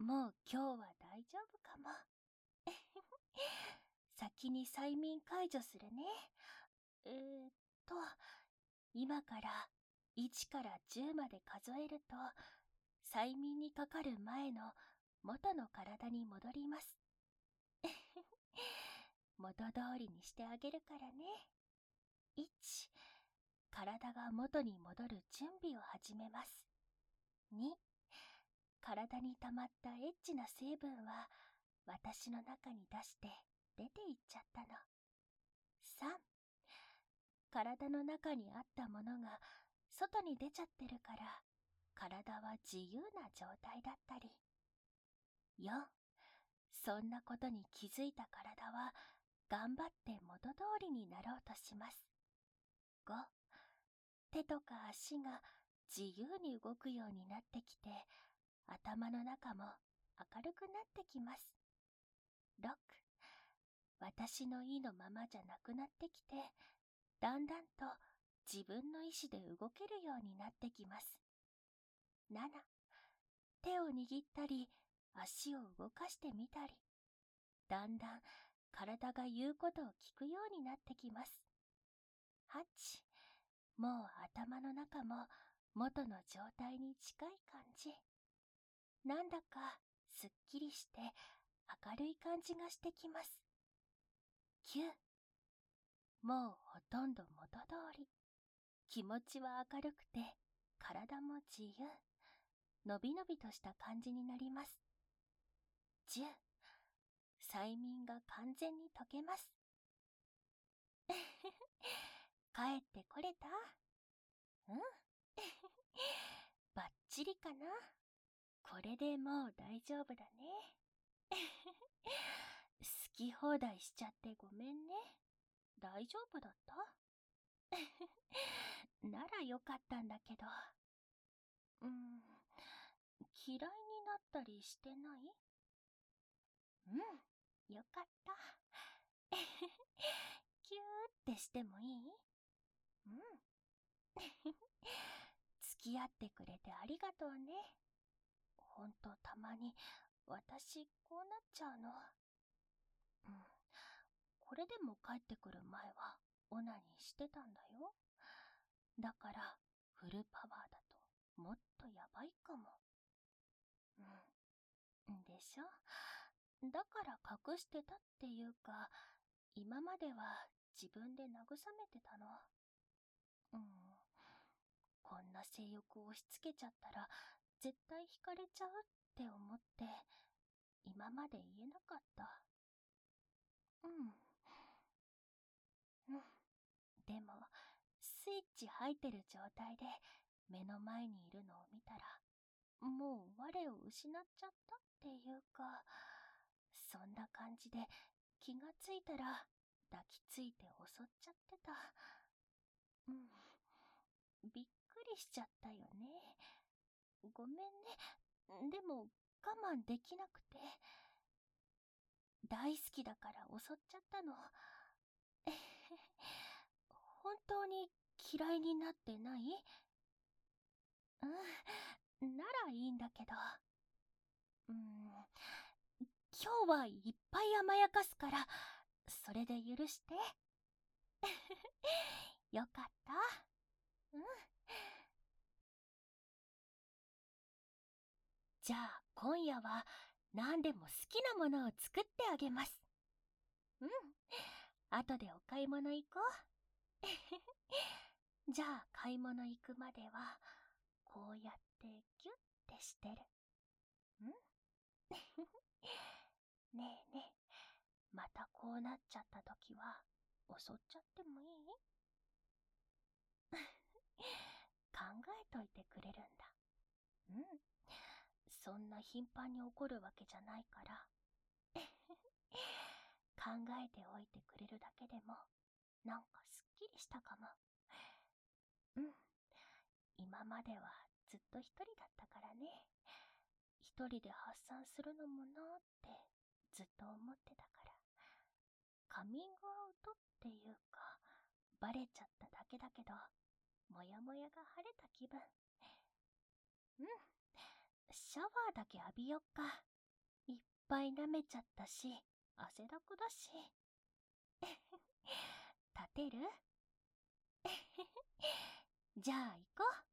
もう今日は大丈夫かも。先に催眠解除するね。えーっと、今から1から10まで数えると、催眠にかかる前の元の体に戻ります。元通りにしてあげるからね。1、体が元に戻る準備を始めます。2、体に溜まったエッチな成分は私の中に出して出ていっちゃったの。3、体の中にあったものが外に出ちゃってるから体は自由な状態だったり。4、そんなことに気づいた体は頑張って元通りになろうとします。5、手とか足が自由に動くようになってきて頭の中も明るくなってきます。6、私の意のままじゃなくなってきてだんだんと自分の意志で動けるようになってきます。7、手を握ったり足を動かしてみたり、だんだん体が言うことを聞くようになってきます。8、もう頭の中も元の状態に近い感じ。なんだかすっきりして明るい感じがしてきます。9、もうほとんど元通り。気持ちは明るくて体も自由。のびのびとした感じになります。10、催眠が完全に解けます。帰ってこれた？うん。バッチリかな？これでもう大丈夫だね。好き放題しちゃってごめんね。大丈夫だった？ならよかったんだけど。嫌いになったりしてない？よかった。キューってしてもいい？付き合ってくれてありがとうね。ほんとたまに私こうなっちゃうの。これでも帰ってくる前はオナニーしてたんだよ。だからフルパワーだともっとやばいかも。でしょ？だから隠してたっていうか、今までは自分で慰めてたの。こんな性欲を押し付けちゃったら絶対惹かれちゃうって思って今まで言えなかった。でもスイッチ入ってる状態で目の前にいるのを見たらもう我を失っちゃったっていうか、そんな感じで気がついたら抱きついて襲っちゃってた。びっくりしちゃったよね。ごめんね。でも我慢できなくて。大好きだから襲っちゃったの。本当に嫌いになってない？ならいいんだけど。今日はいっぱい甘やかすから、それで許して。よかった。じゃあ今夜は何でも好きなものを作ってあげます。後でお買い物行こう。じゃあ買い物行くまではこうやってギュッてしてる。ねえねえ、またこうなっちゃった時は襲っちゃってもいい？考えといてくれるんだ。そんな頻繁に起こるわけじゃないから考えておいてくれるだけでもなんかすっきりしたかも。今まではずっと一人だったからね。一人で発散するのもなーってずっと思ってたから。カミングアウトっていうかバレちゃっただけだけど、もやもやが晴れた気分。シャワーだけ浴びよっか。 いっぱい舐めちゃったし、汗だくだし。立てる？じゃあ行こう。